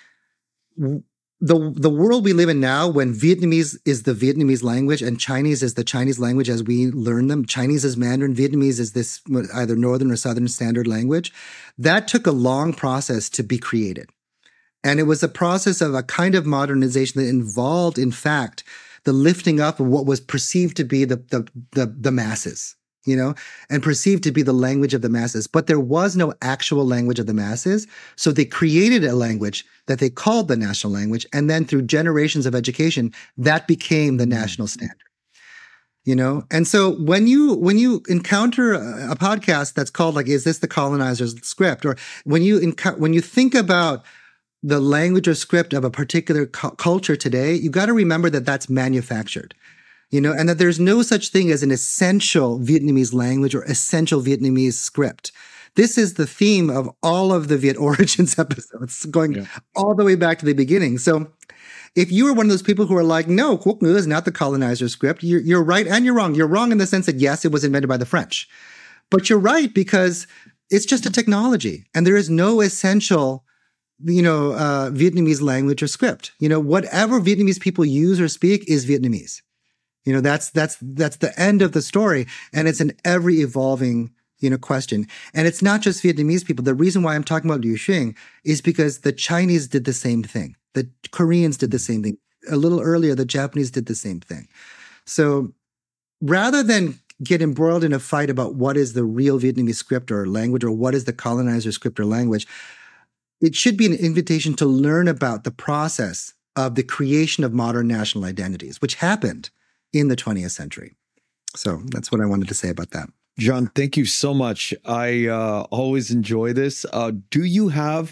the, the world we live in now, when Vietnamese is the Vietnamese language and Chinese is the Chinese language as we learn them, Chinese is Mandarin, Vietnamese is this either Northern or Southern Standard language, that took a long process to be created. And it was a process of a kind of modernization that involved, in fact, the lifting up of what was perceived to be the, the, the, the masses, you know, and perceived to be the language of the masses. But there was no actual language of the masses. So they created a language that they called the national language. And then through generations of education, that became the national standard. You know, and so when you when you encounter a, a podcast that's called like, is this the colonizer's script? Or when you enco- when you think about the language or script of a particular cu- culture today, you got to remember that that's manufactured, you know, and that there's no such thing as an essential Vietnamese language or essential Vietnamese script. This is the theme of all of the Viet Origins episodes, going yeah. all the way back to the beginning. So if you are one of those people who are like, no, Quoc Ngữ is not the colonizer script, you're, you're right and you're wrong. You're wrong in the sense that, yes, it was invented by the French. But you're right because it's just a technology and there is no essential, you know, uh, Vietnamese language or script. You know, whatever Vietnamese people use or speak is Vietnamese. You know, that's that's that's the end of the story. And it's an ever evolving, you know, question. And it's not just Vietnamese people. The reason why I'm talking about Lu Xun is because the Chinese did the same thing. The Koreans did the same thing. A little earlier, the Japanese did the same thing. So rather than get embroiled in a fight about what is the real Vietnamese script or language or what is the colonizer script or language, it should be an invitation to learn about the process of the creation of modern national identities, which happened in the twentieth century. So that's what I wanted to say about that. John, thank you so much. I uh, always enjoy this. Uh, do you have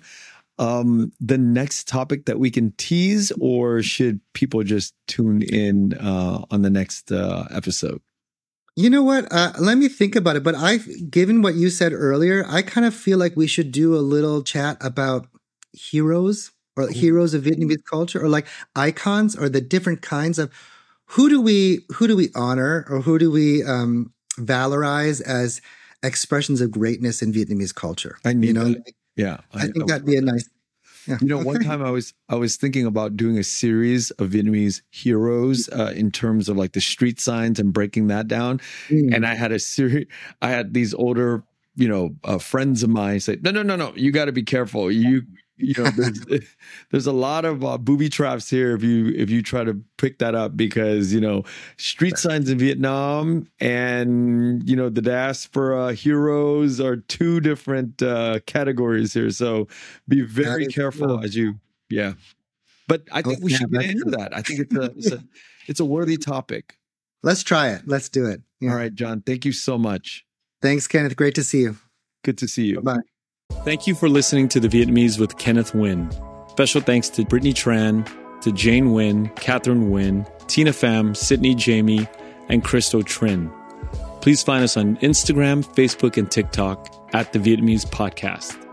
um, the next topic that we can tease, or should people just tune in uh, on the next uh, episode? You know what? Uh, let me think about it. But I, given what you said earlier, I kind of feel like we should do a little chat about heroes or heroes of Vietnamese culture, or like icons, or the different kinds of who do we who do we honor or who do we um, valorize as expressions of greatness in Vietnamese culture? I need you know, that. Yeah, I, I think that'd be a nice. Yeah. You know, one time I was I was thinking about doing a series of Vietnamese heroes uh, in terms of like the street signs and breaking that down. Mm. And I had a series. I had these older, you know, uh, friends of mine say, "No, no, no, no, you got to be careful. You, you know, there's, there's a lot of uh, booby traps here if you if you try to pick that up because you know, street signs in Vietnam and you know the diaspora heroes are two different uh, categories here. So be very careful cool. as you, yeah. But I think oh, we yeah, should get into cool. that. I think it's a, it's a it's a worthy topic. Let's try it. Let's do it. Yeah. All right, John. Thank you so much. Thanks, Kenneth. Great to see you. Good to see you. Bye. Thank you for listening to The Vietnamese with Kenneth Nguyen. Special thanks to Brittany Tran, to Jane Nguyen, Catherine Nguyen, Tina Pham, Sydney Jamie, and Crystal Trin. Please find us on Instagram, Facebook, and TikTok at The Vietnamese Podcast.